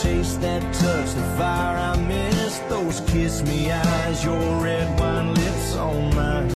taste, that touch, the fire I miss, those kiss me eyes, your red wine lips on mine.